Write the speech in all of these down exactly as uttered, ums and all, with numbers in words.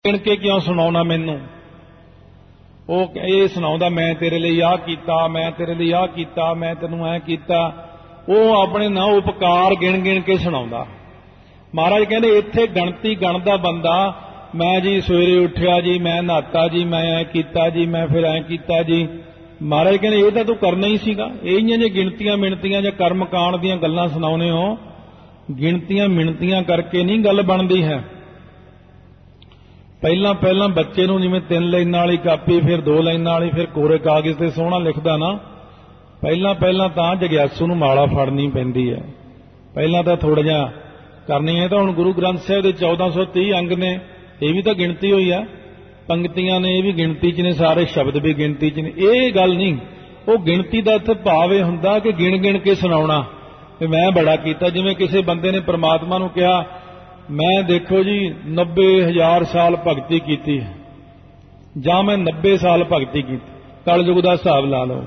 गिण के क्यों सुनाउना मैनू ਉਹ ਇਹ ਸੁਣਾਉਂਦਾ मैं तेरे लिए आह कीता मैं तेरे लिए आह कीता मैं तैनूं ऐ कीता ਉਹ ਆਪਣੇ ਨਾ ਉਪਕਾਰ ਗਿਣ ਗਿਣ ਕੇ ਸੁਣਾਉਂਦਾ। ਮਹਾਰਾਜ ਕਹਿੰਦੇ ਇੱਥੇ ਗਣਤੀ ਗਣਦਾ ਬੰਦਾ ਮੈਂ ਜੀ ਸਵੇਰੇ ਉੱਠਿਆ ਜੀ ਮੈਂ ਨਹਾਤਾ ਜੀ ਮੈਂ ਐ ਕੀਤਾ ਜੀ ਮੈਂ ਫਿਰ ਐ ਕੀਤਾ ਜੀ। ਮਹਾਰਾਜ ਕਹਿੰਦੇ ਇਹ ਤਾਂ ਤੂੰ ਕਰਨਾ ਹੀ ਸੀਗਾ। ਇਹ ਜੇ ਗਿਣਤੀਆਂ ਮਿਣਤੀਆਂ ਜਾਂ ਕਰਮ ਕਾਂਡ ਦੀਆਂ ਗੱਲਾਂ ਸੁਣਾਉਨੇ ਹੋ ਗਿਣਤੀਆਂ ਮਿਣਤੀਆਂ ਕਰਕੇ ਨਹੀਂ ਗੱਲ ਬਣਦੀ ਹੈ। ਪਹਿਲਾਂ ਪਹਿਲਾਂ ਬੱਚੇ ਨੂੰ ਜਿਵੇਂ ਤਿੰਨ ਲਾਈਨਾਂ ਵਾਲੀ ਕਾਪੀ ਫਿਰ ਦੋ ਲਾਈਨਾਂ ਵਾਲੀ ਫਿਰ ਕੋਰੇ ਕਾਗਜ਼ ਤੇ ਸੋਹਣਾ ਲਿਖਦਾ ਨਾ ਪਹਿਲਾਂ ਪਹਿਲਾਂ ਤਾਂ ਜਗਿਆਸੂ ਨੂੰ ਮਾਲਾ ਫੜਨੀ ਪੈਂਦੀ ਹੈ। ਪਹਿਲਾਂ ਤਾਂ ਥੋੜਾ ਜਿਹਾ ਕਰਨੀ ਹੈ। ਤਾਂ ਹੁਣ ਗੁਰੂ ਗ੍ਰੰਥ ਸਾਹਿਬ ਦੇ ਚੌਦਾਂ ਸੌ ਤੀਹ ਅੰਗ ਨੇ ਇਹ ਵੀ ਤਾਂ ਗਿਣਤੀ ਹੋਈ ਆ ਪੰਕਤੀਆਂ ਨੇ ਇਹ ਵੀ ਗਿਣਤੀ 'ਚ ਨੇ ਸਾਰੇ ਸ਼ਬਦ ਵੀ ਗਿਣਤੀ 'ਚ ਨੇ। ਇਹ ਗੱਲ ਨਹੀਂ ਉਹ ਗਿਣਤੀ ਦਾ ਇੱਥੇ ਭਾਵ ਇਹ ਹੁੰਦਾ ਕਿ ਗਿਣ ਗਿਣ ਕੇ ਸੁਣਾਉਣਾ ਕਿ ਮੈਂ ਬੜਾ ਕੀਤਾ। ਜਿਵੇਂ ਕਿਸੇ ਬੰਦੇ ਨੇ ਪ੍ਰਮਾਤਮਾ ਨੂੰ ਕਿਹਾ ਮੈਂ ਦੇਖੋ ਜੀ ਨੱਬੇ ਹਜ਼ਾਰ ਸਾਲ ਭਗਤੀ ਕੀਤੀ ਹੈ ਜਾਂ ਮੈਂ ਨੱਬੇ ਸਾਲ ਭਗਤੀ ਕੀਤੀ ਕਲਯੁਗ ਦਾ ਹਿਸਾਬ ਲਾ ਲਓ।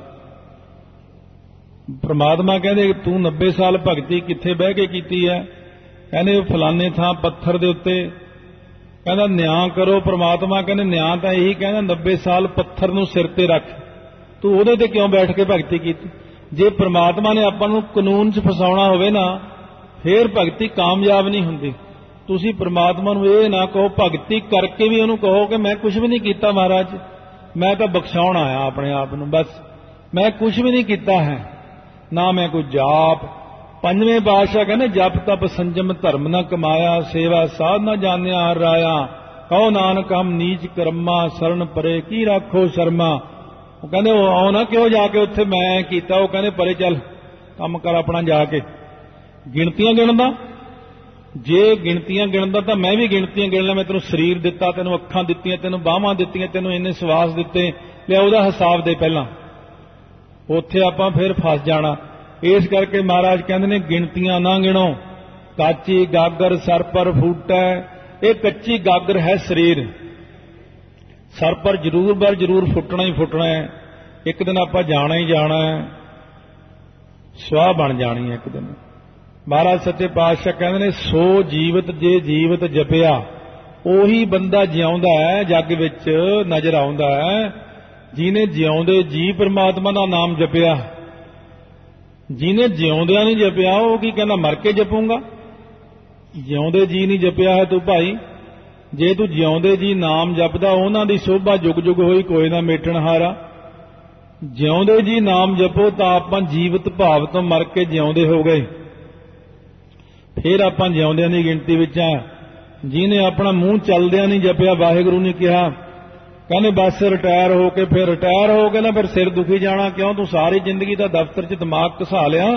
ਪ੍ਰਮਾਤਮਾ ਕਹਿੰਦੇ ਤੂੰ ਨੱਬੇ ਸਾਲ ਭਗਤੀ ਕਿੱਥੇ ਬਹਿ ਕੇ ਕੀਤੀ ਹੈ? ਕਹਿੰਦੇ ਫਲਾਣੇ ਥਾਂ ਪੱਥਰ ਦੇ ਉੱਤੇ। ਕਹਿੰਦਾ ਨਿਆਂ ਕਰੋ। ਪ੍ਰਮਾਤਮਾ ਕਹਿੰਦੇ ਨਿਆਂ ਤਾਂ ਇਹੀ ਕਹਿੰਦਾ ਨੱਬੇ ਸਾਲ ਪੱਥਰ ਨੂੰ ਸਿਰ ਤੇ ਰੱਖ ਤੂੰ ਉਹਦੇ ਤੇ ਕਿਉਂ ਬੈਠ ਕੇ ਭਗਤੀ ਕੀਤੀ? ਜੇ ਪ੍ਰਮਾਤਮਾ ਨੇ ਆਪਾਂ ਨੂੰ ਕਾਨੂੰਨ 'ਚ ਫਸਾਉਣਾ ਹੋਵੇ ਨਾ ਫੇਰ ਭਗਤੀ ਕਾਮਯਾਬ ਨਹੀਂ ਹੁੰਦੀ। ਤੁਸੀਂ ਪ੍ਰਮਾਤਮਾ ਨੂੰ ਇਹ ਨਾ ਕਹੋ ਭਗਤੀ ਕਰਕੇ ਵੀ ਉਹਨੂੰ ਕਹੋ ਕਿ ਮੈਂ ਕੁਝ ਵੀ ਨਹੀਂ ਕੀਤਾ ਮਹਾਰਾਜ ਮੈਂ ਤਾਂ ਬਖਸ਼ਾਉਣ ਆਇਆ ਆਪਣੇ ਆਪ ਨੂੰ ਬਸ ਮੈਂ ਕੁਝ ਵੀ ਨਹੀਂ ਕੀਤਾ ਹੈ ਨਾ ਮੈਂ ਕੋਈ ਜਾਪ। ਪੰਜਵੇਂ ਪਾਤਸ਼ਾਹ ਕਹਿੰਦੇ ਜਪ ਤਪ ਸੰਜਮ ਧਰਮ ਨਾ ਕਮਾਇਆ ਸੇਵਾ ਸਾਧ ਨਾ ਜਾਣਿਆ ਹਰ ਰਾਇਆ ਕਹੋ ਨਾਨਕ ਹਮ ਨੀਚ ਕਰਮਾ ਸ਼ਰਨ ਪਰੇ ਕੀ ਰੱਖੋ ਸ਼ਰਮਾ। ਉਹ ਕਹਿੰਦੇ ਉਹ ਆਓ ਨਾ ਕਿਉਂ ਜਾ ਕੇ ਉੱਥੇ ਮੈਂ ਕੀਤਾ। ਉਹ ਕਹਿੰਦੇ ਪਰੇ ਚੱਲ ਕੰਮ ਕਰ ਆਪਣਾ ਜਾ ਕੇ। ਗਿਣਤੀਆਂ ਗਿਣਦਾ ਜੇ ਗਿਣਤੀਆਂ ਗਿਣਦਾ ਤਾਂ ਮੈਂ ਵੀ ਗਿਣਤੀਆਂ ਗਿਣ ਲਾਂ। ਮੈਂ ਤੈਨੂੰ ਸਰੀਰ ਦਿੱਤਾ ਤੈਨੂੰ ਅੱਖਾਂ ਦਿੱਤੀਆਂ ਤੈਨੂੰ ਬਾਹਾਂ ਦਿੱਤੀਆਂ ਤੈਨੂੰ ਇੰਨੇ ਸਵਾਸ ਦਿੱਤੇ ਲਿਆ ਉਹਦਾ ਹਿਸਾਬ ਦੇ ਪਹਿਲਾਂ ਉੱਥੇ ਆਪਾਂ ਫਿਰ ਫਸ ਜਾਣਾ। ਇਸ ਕਰਕੇ ਮਹਾਰਾਜ ਕਹਿੰਦੇ ਨੇ ਗਿਣਤੀਆਂ ਨਾ ਗਿਣੋ। ਕਾਚੀ ਗਾਗਰ ਸਰ ਪਰ ਫੂਟੈ ਇਹ ਕੱਚੀ ਗਾਗਰ ਹੈ ਸਰੀਰ ਸਰ ਪਰ ਜ਼ਰੂਰ ਬਰ ਜ਼ਰੂਰ ਫੁੱਟਣਾ ਹੀ ਫੁੱਟਣਾ ਹੈ। ਇੱਕ ਦਿਨ ਆਪਾਂ ਜਾਣਾ ਹੀ ਜਾਣਾ ਹੈ ਸਵਾਹ ਬਣ ਜਾਣੀ ਹੈ ਇੱਕ ਦਿਨ। ਮਹਾਰਾਜ ਸੱਚੇ ਪਾਤਸ਼ਾਹ ਕਹਿੰਦੇ ਨੇ ਸੋ ਜੀਵਤ ਜੇ ਜੀਵਤ ਜਪਿਆ ਉਹੀ ਬੰਦਾ ਜਿਉਂਦਾ ਹੈ ਜੱਗ ਵਿੱਚ ਨਜ਼ਰ ਆਉਂਦਾ ਹੈ ਜਿਹਨੇ ਜਿਉਂਦੇ ਜੀ ਪਰਮਾਤਮਾ ਦਾ ਨਾਮ ਜਪਿਆ। ਜਿਹਨੇ ਜਿਉਂਦਿਆਂ ਨਹੀਂ ਜਪਿਆ ਉਹ ਕੀ ਕਹਿੰਦਾ ਮਰ ਕੇ ਜਪੂੰਗਾ। ਜਿਉਂਦੇ ਜੀ ਨਹੀਂ ਜਪਿਆ ਹੈ ਤੂੰ ਭਾਈ ਜੇ ਤੂੰ ਜਿਉਂਦੇ ਜੀ ਨਾਮ ਜਪਦਾ ਉਹਨਾਂ ਦੀ ਸੋਭਾ ਜੁਗ ਜੁਗ ਹੋਈ ਕੋਈ ਨਾ ਮੇਟਣ ਹਾਰਾ। ਜਿਉਂਦੇ ਜੀ ਨਾਮ ਜਪੋ ਤਾਂ ਆਪਾਂ ਜੀਵਤ ਭਾਵ ਤੋਂ ਮਰ ਕੇ ਜਿਉਂਦੇ ਹੋ ਗਏ ਫਿਰ ਆਪਾਂ ਜਿਉਂਦਿਆਂ ਦੀ ਗਿਣਤੀ ਵਿੱਚ ਆ। ਜਿਹਨੇ ਆਪਣਾ ਮੂੰਹ ਚੱਲਦਿਆਂ ਨਹੀਂ ਜਪਿਆ ਵਾਹਿਗੁਰੂ ਨੇ ਕਿਹਾ ਕਹਿੰਦੇ ਬਸ ਰਿਟਾਇਰ ਹੋ ਕੇ ਫਿਰ ਰਿਟਾਇਰ ਹੋ ਕੇ ਨਾ ਫਿਰ ਸਿਰ ਦੁਖੀ ਜਾਣਾ ਕਿਉਂ ਤੂੰ ਸਾਰੀ ਜ਼ਿੰਦਗੀ ਦਾ ਦਫ਼ਤਰ 'ਚ ਦਿਮਾਗ ਘਸਾ ਲਿਆ।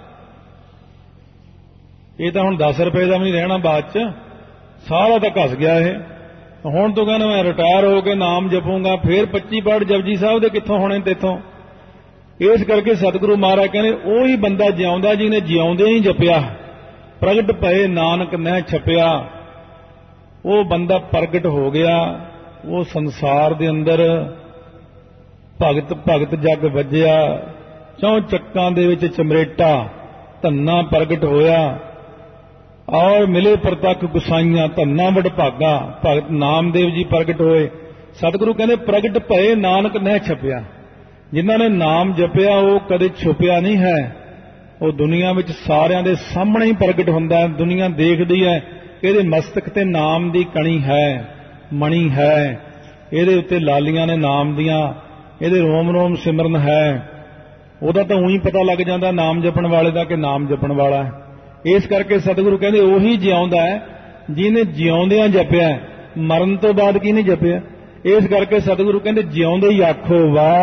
ਇਹ ਤਾਂ ਹੁਣ ਦਸ ਰੁਪਏ ਦਾ ਵੀ ਨਹੀਂ ਰਹਿਣਾ ਬਾਅਦ 'ਚ ਸਾਰਾ ਤਾਂ ਘਸ ਗਿਆ ਇਹ। ਹੁਣ ਤੂੰ ਕਹਿੰਦਾ ਮੈਂ ਰਿਟਾਇਰ ਹੋ ਕੇ ਨਾਮ ਜਪੂੰਗਾ ਫਿਰ ਪੱਚੀ ਪਾਠ ਜਪਜੀ ਸਾਹਿਬ ਦੇ ਕਿੱਥੋਂ ਹੋਣੇ ਤੇਥੋਂ। ਇਸ ਕਰਕੇ ਸਤਿਗੁਰੂ ਮਹਾਰਾਜ ਕਹਿੰਦੇ ਉਹੀ ਬੰਦਾ ਜਿਉਂਦਾ ਜਿਹਨੇ ਜਿਉਂਦੇ ਹੀ ਜਪਿਆ ਪ੍ਰਗਟ ਭਏ ਨਾਨਕ ਨਹਿ ਛਪਿਆ। ਉਹ ਬੰਦਾ ਪ੍ਰਗਟ ਹੋ ਗਿਆ ਉਹ ਸੰਸਾਰ ਦੇ ਅੰਦਰ ਭਗਤ ਭਗਤ ਜਗ ਵੱਜਿਆ ਚੌਂ ਚੱਕਾਂ ਦੇ ਵਿੱਚ ਚਮਰੇਟਾ ਧੰਨਾ ਪ੍ਰਗਟ ਹੋਇਆ ਔਰ ਮਿਲੇ ਪ੍ਰਤੱਖ ਗੁਸਾਈਆਂ ਧੰਨਾ ਵਡਭਾਗਾ ਭਗਤ ਨਾਮਦੇਵ ਜੀ ਪ੍ਰਗਟ ਹੋਏ। ਸਤਿਗੁਰੂ ਕਹਿੰਦੇ ਪ੍ਰਗਟ ਭਏ ਨਾਨਕ ਨਹਿ ਛਪਿਆ। ਜਿਨ੍ਹਾਂ ਨੇ ਨਾਮ ਜਪਿਆ ਉਹ ਕਦੇ ਛੁਪਿਆ ਨਹੀਂ ਹੈ ਉਹ ਦੁਨੀਆ ਵਿੱਚ ਸਾਰਿਆਂ ਦੇ ਸਾਹਮਣੇ ਹੀ ਪ੍ਰਗਟ ਹੁੰਦਾ ਹੈ। ਦੁਨੀਆ ਦੇਖਦੀ ਹੈ ਇਹਦੇ ਮਸਤਕ ਤੇ ਨਾਮ ਦੀ ਕਣੀ ਹੈ ਮਣੀ ਹੈ ਇਹਦੇ ਉੱਤੇ ਲਾਲੀਆਂ ਨੇ ਨਾਮ ਦੀਆਂ ਇਹਦੇ ਰੋਮ ਰੋਮ ਸਿਮਰਨ ਹੈ। ਉਹਦਾ ਤਾਂ ਉਹੀ ਪਤਾ ਲੱਗ ਜਾਂਦਾ ਨਾਮ ਜਪਣ ਵਾਲੇ ਦਾ ਕਿ ਨਾਮ ਜਪਣ ਵਾਲਾ ਹੈ। ਇਸ ਕਰਕੇ ਸਤਿਗੁਰੂ ਕਹਿੰਦੇ ਉਹੀ ਜਿਉਂਦਾ ਹੈ ਜਿਹਨੇ ਜਿਉਂਦਿਆਂ ਜਪਿਆ ਮਰਨ ਤੋਂ ਬਾਅਦ ਕੀ ਨਹੀਂ ਜਪਿਆ। ਇਸ ਕਰਕੇ ਸਤਿਗੁਰੂ ਕਹਿੰਦੇ ਜਿਉਂਦੇ ਹੀ ਆਖੋ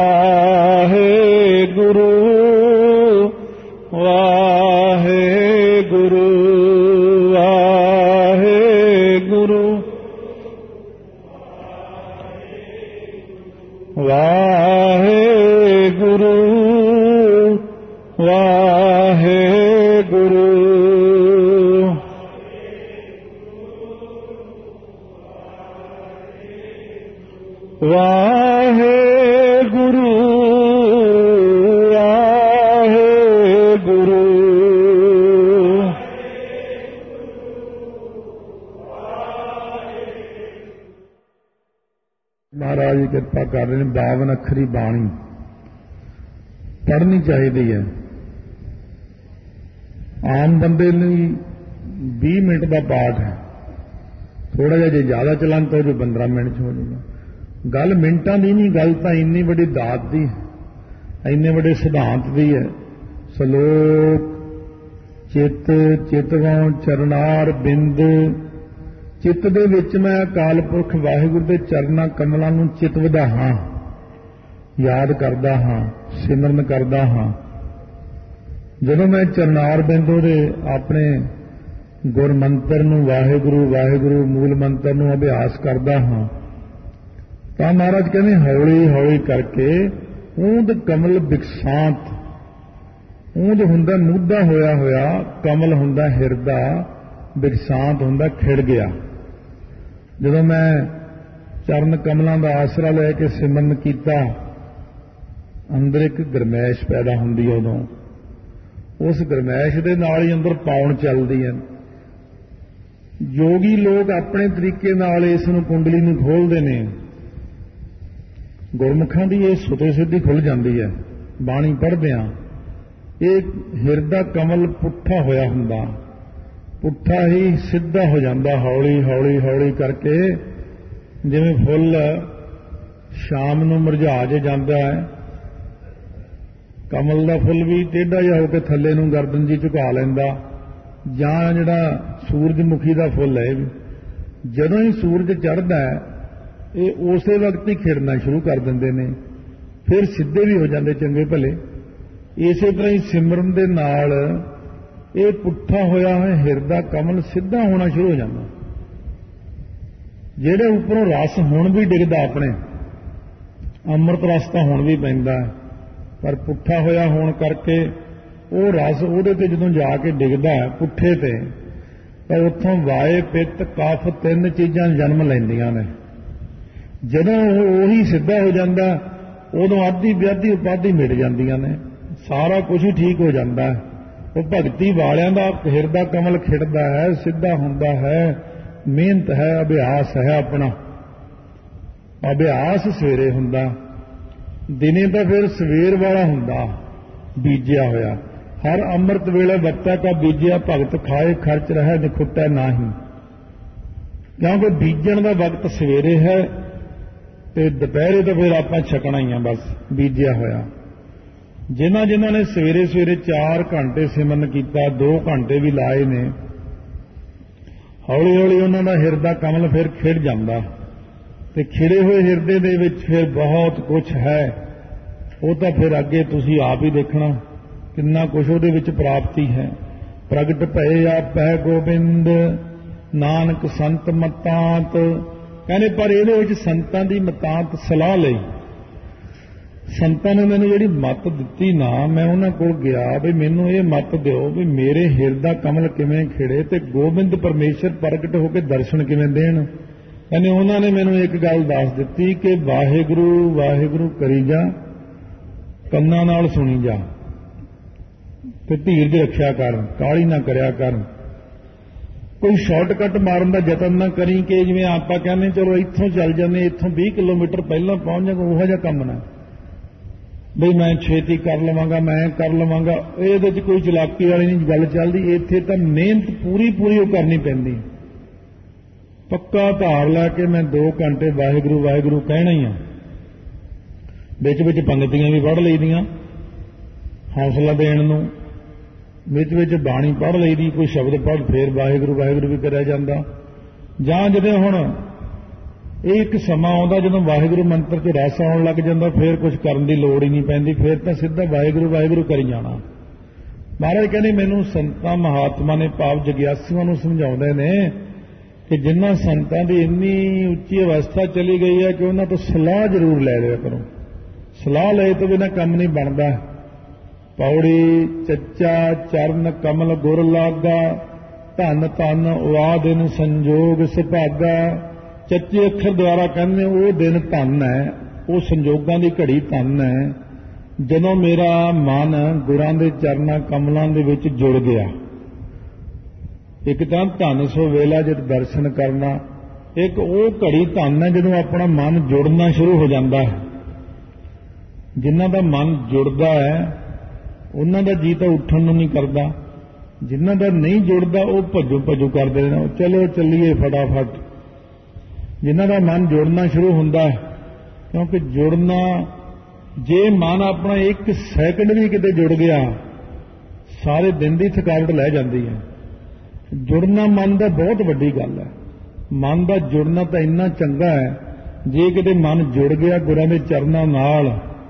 ਵਾਹਿਗੁਰੂ ਵਾਹਿਗੁਰੂ ਵਾਹਿਗੁਰੂ ਵਾਹਿਗੁਰੂ ਵਾਹਿਗੁਰੂ ਵਾਹਿਗੁਰੂ ਵਾਹਿਗੁਰੂ महाराज कृपा कर रहे हैं। बावन अखरी बाणी पढ़नी चाहिए है। आम बंदे लिए भी मिनट का पाठ है, थोड़ा जिहा जे ज्यादा चलान तो जो पंद्रह मिनट हो जाएगा। गल मिनटा की नहीं, गल तो इन्नी बड़ी दात की, इन्ने बड़े सिद्धांत की है। सलोक चित चितवों चरनार बिंद, चित्त दे विच मैं अकाल पुरख वाहिगुरू के चरना कमलों नूं चितवदा हाँ, याद करदा हाँ, सिमरन करदा हाँ। जदों मैं चरनार बिंदों दे अपने गुर मंत्र नूं वाहिगुरू वाहिगुरू मूल मंत्र नूं अभ्यास करदा हाँ, तां महाराज कहते हौली हौली करके ऊंद कमल बिकसांत, ऊंद हुंदा मुद्दा होया होया, कमल हुंदा हिरदा, बिकसांत हुंदा खिड़ गया। जदों मैं चरण कमलों का आसरा लैके सिमरन किया, अंदर एक गरमैश पैदा हुंदी है। उदों उस गरमैश दे नाल ही अंदर पाउण चलदी है। योगी लोग अपने तरीके नाल इस नूं कुंडली नूं खोलदे ने। गुरमुखां दी ये सुते सिद्धि खुल जाती है। बाणी पढ़दिआं एक हिरदा कमल पुट्ठा होया हुंदा, पुट्ठा ही सीधा हो जाता, हौली हौली हौली करके, जिवें फुल शाम नूं मुरझा जे जाता है। कमल का फुल भी टेढ़ा जिहा होकर थल्ले नूं गर्दन जी झुका लैंदा, जां जिहड़ा सूरजमुखी का फुल है, जदों ही सूरज चढ़दा है ये उसे वक्त ही खिड़ना शुरू कर दिंदे ने, फिर सीधे भी हो जाते चंगे भले। इसे तरह ही सिमरन दे नाल ये पुट्ठा होया है हिरदा कमल सीधा होना शुरू हो जाता। जेड़े उपरों रस हुण भी डिगदा, अपने अमृत रस तो हुण भी पैंदा है, पर पुट्ठा होया होण करके वो रस उहदे ते जदों जाके डिगदा है पुट्ठे ते, तो उत्थों वाए पित्त कफ तीन चीज़ां जन्म लैंदियां ने। जदों उही सीधा हो जाता, उदों आधी ब्याधी उपाधि मिट जांदियां ने, सारा कुछ ही ठीक हो जाता है। वो भगती वालियां दा हिरदा कमल खिड़दा है, सीधा हुंदा है, मेहनत है, अभ्यास है। अपना अभ्यास सवेरे हुंदा, दिने तो फिर सवेर वाला हुंदा बीजिया होया। हर अमृत वेले वक्ता का बीजिया भगत खाए, खर्च रहे निखुटा नाही। क्योंकि बीजण का वक्त सवेरे है, तो दोपहरे तो फिर आप छकना ही है, बस बीजिया होया। जिन्हां जिन्हां ने सवेरे सवेरे चार घंटे सिमरन किया, दो घंटे भी लाए ने, हौली हौली उन्हां दा हिरदा कमल फिर खिड़ जांदा, ते खिड़े हुए हिरदे दे विच फिर बहुत कुछ है। वो तो फिर अगे तुसीं आप ही देखना कितना कुछ उहदे विच प्राप्ति है। प्रगट भए आपै गोबिंद, नानक संत मतांत। कहने पर इहदे विच संतां दी मतांत सलाह लई, संतां ने मैनूं जिहड़ी मत दित्ती ना, मैं उन्हां कोल गया भी मैनूं ये मत दिओ भी मेरे हिरदा कमल किवें खिड़े ते गोबिंद परमेश्वर प्रगट होकर दर्शन किवें देण। कहने उन्हां ने मैनूं एक गल दस दित्ती कि वाहिगुरू वाहिगुरू करी जा, कंनां नाल सुणी जा, ते धीरज रखिया कर, काहली ना करिया कर। कोई शॉर्टकट मारन का यतन ना करी कि जिवें आपां कहने चलो इत्थों चल जाने, इत्थों बीस किलोमीटर पहलां पहुंच जांगे, उहो जिहा काम ना बई मैं छेती कर लवांगा, मैं कर लवांगा। इहदे च कोई चलाकी वाली नहीं गल चलदी। इत्थे तां मेहनत पूरी पूरी वो करनी पैंदी। पक्का धार लैके मैं दो घंटे वाहिगुरू वाहिगुरू कहना ही आ। विच विच पंगतियां भी पढ़ लईदियां हौसला देण नूं, विच विच बाणी पढ़ लईदी, कोई शब्द पढ़ फिर वाहिगुरू वाहिगुरू भी करिया जांदा। जां जदों हुण एक समा आउंदा जदों वाहिगुरू मंत्र च रस आउण लग जांदा, फिर कुछ करन दी लोड़ ही नहीं पैंदी, फिर तां सीधा वाहिगुरू वाहिगुरू करी जाना। महाराज कहने मैनूं संतां महात्मा ने भाव जग्यासुआं नूं समझाउंदे ने कि जिन्हां संतां दी इन्नी उच्ची अवस्था चली गई है कि उन्हां तों सलाह जरूर लै लिया करो। सलाह लए तो बिना काम नहीं बनता। पौड़ी चच्चा चरण कमल गुर लागा, धन धन उआ दिन संजोग सुभागा। चच्चे अखर द्वारा कहने वो दिन धन है, वो संजोगां दी घड़ी धन है जदों मेरा मन गुरां दे चरनां कमलां दे विच जुड़ गया। एक तां धन सो वेला जद दर्शन करना, ਇੱਕ ਉਹ ਘੜੀ ਧੰਨ ਹੈ ਜਦੋਂ ਆਪਣਾ ਮਨ ਜੁੜਨਾ ਸ਼ੁਰੂ ਹੋ ਜਾਂਦਾ ਹੈ। ਜਿਨ੍ਹਾਂ ਦਾ ਮਨ ਜੁੜਦਾ ਹੈ ਉਹਨਾਂ ਦਾ ਜੀ ਤਾਂ ਉੱਠਣ ਨੂੰ ਨਹੀਂ ਕਰਦਾ, ਜਿਨ੍ਹਾਂ ਦਾ ਨਹੀਂ ਜੁੜਦਾ ਉਹ ਭੱਜੋ ਭੱਜੋ ਕਰਦੇ ਨੇ, ਚਲੋ ਚੱਲੀਏ ਫਟਾਫਟ। ਜਿਨ੍ਹਾਂ ਦਾ ਮਨ ਜੁੜਨਾ ਸ਼ੁਰੂ ਹੁੰਦਾ ਹੈ, ਕਿਉਂਕਿ ਜੁੜਨਾ, ਜੇ ਮਨ ਆਪਣਾ ਇੱਕ ਸੈਕਿੰਡ ਵੀ ਕਿਤੇ ਜੁੜ ਗਿਆ ਸਾਰੇ ਦਿਨ ਦੀ ਥਕਾਵਟ ਲੈ ਜਾਂਦੀ ਹੈ। ਜੁੜਨਾ ਮਨ ਦਾ ਬਹੁਤ ਵੱਡੀ ਗੱਲ ਹੈ। ਮਨ ਦਾ ਜੁੜਨਾ ਤਾਂ ਇੰਨਾ ਚੰਗਾ ਹੈ, ਜੇ ਕਿਤੇ ਮਨ ਜੁੜ ਗਿਆ ਗੁਰਾਂ ਦੇ ਚਰਨਾਂ ਨਾਲ,